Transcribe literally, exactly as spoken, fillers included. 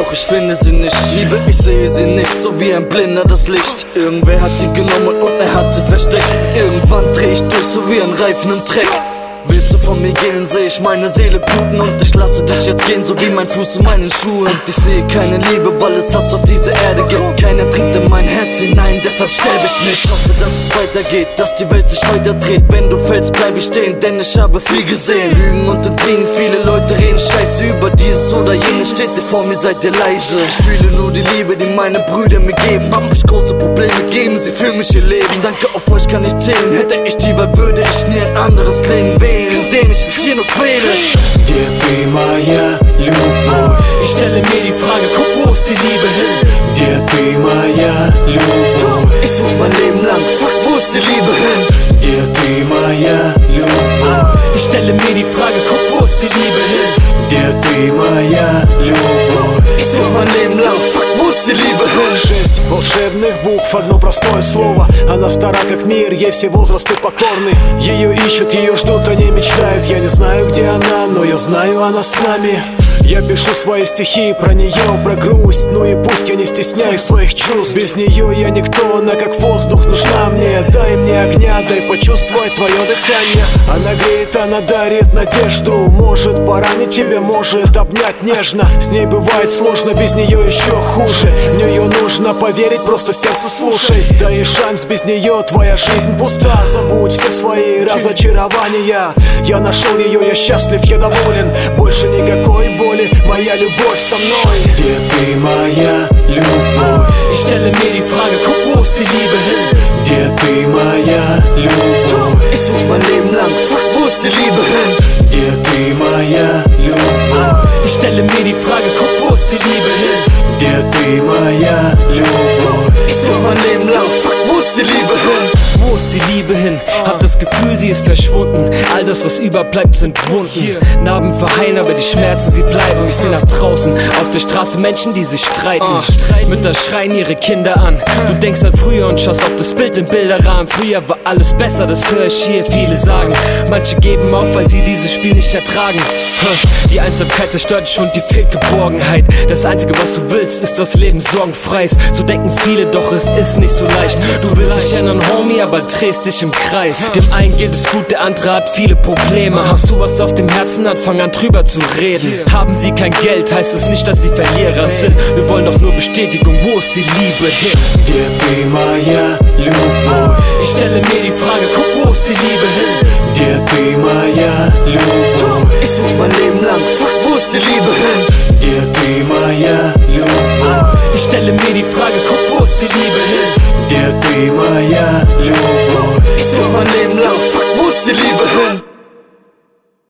doch ich finde sie nicht. Liebe, ich sehe sie nicht, so wie ein Blinder das Licht. Irgendwer hat sie genommen und er hat sie versteckt. Irgendwann dreh ich durch, so wie ein Reifen im Dreck. Willst du von mir gehen, seh ich meine Seele bluten. Und ich lasse dich jetzt gehen, so wie mein Fuß in meinen Schuhen. Und ich sehe keine Liebe, weil es Hass auf diese Erde gibt. Keiner dringt in mein Herz hinein, deshalb sterbe ich nicht. Ich hoffe, dass es weitergeht, dass die Welt sich weiterdreht. Wenn du fällst, bleib ich stehen, denn ich habe viel gesehen. Lügen und Intrigen, viele Leute reden Scheiße über dieses oder jenes. Steht ihr vor mir, seid ihr leise. Ich fühle nur die Liebe, die meine Brüder mir geben. Hab ich große Probleme, geben sie für mich ihr Leben. Danke, auf euch kann ich zählen. Hätte ich die Wahl, würde ich nie ein anderes Leben wählen, indem ich mich hier nur quäle. Где ты, моя любовь? Ich stelle mir die Frage, guck, wo ist die Liebe hin? Где ты, моя любовь? Ich such mein Leben lang, fuck, wo ist die Liebe hin? Где ты, моя любовь? Ich stelle mir die Frage, guck, wo ist die Liebe hin? Где ты, моя любовь? Ich such mein Leben lang, fuck, wo ist die Liebe hin? Шесть волшебных букв, одно простое слово. Она стара как мир, ей все возрасты покорны. Ее ищут, ее ждут, они мечтают. Я не знаю, где она, но я знаю, она с нами. Я пишу свои стихи про нее, про грусть. Ну и пусть я не стесняюсь своих чувств. Без нее я никто, она как воздух нужна мне. Дай мне огня, дай почувствовать твое дыхание. Она греет, она дарит надежду. Может поранить тебя, может обнять нежно. С ней бывает сложно, без нее еще хуже. В нее нужно поверить, просто сердце слушай. Дай ей шанс, без нее твоя жизнь пуста. Забудь все свои разочарования. Я нашел ее, я счастлив, я доволен. Больше никакой боли, моя любовь со мной. Где ты, моя любовь? Ich stelle mir die Frage, guck, wo ist die Liebe hin? Где ты, моя любовь? Ich such mein Leben lang, fuck, wo ist die Liebe hin? Где ты, моя любовь? Ich stelle mir die Frage, guck, wo ist die Liebe hin? Где ты, моя любовь? Ich such mein Leben lang, fuck, wo ist die Liebe hin? Wo ist die Liebe hin? Hab das Gefühl, sie ist verschwunden. All das, was überbleibt, sind Wunden. Narben verheilen, aber die Schmerzen, sie bleiben. Ich seh nach draußen, auf der Straße Menschen, die sich streiten. Mütter schreien ihre Kinder an. Du denkst an früher und schaust auf das Bild im Bilderrahmen. Früher war alles besser, das höre ich hier viele sagen. Manche geben auf, weil sie dieses Spiel nicht ertragen. Die Einsamkeit zerstört dich und dir fehlt Geborgenheit. Das Einzige, was du willst, ist das Leben sorgenfrei. So denken viele, doch es ist nicht so leicht. Du willst dich ändern, Homie, aber drehst dich im Kreis. Dem einen geht es gut, der andere hat viele Probleme. Hast du was auf dem Herzen, dann fang an drüber zu reden. Haben sie kein Geld, heißt es nicht, dass sie Verlierer sind. Wir wollen doch nur Bestätigung, wo ist die Liebe hin? Где ты, моя любовь? Ich stelle mir die Frage, guck, wo ist die Liebe hin? Где ты, моя любовь? Ich such mein Leben lang, fuck, wo ist die Liebe hin? Где ты, моя любовь? Ich stelle mir die Frage, guck, wo ist die Liebe hin? Где ты, моя любовь?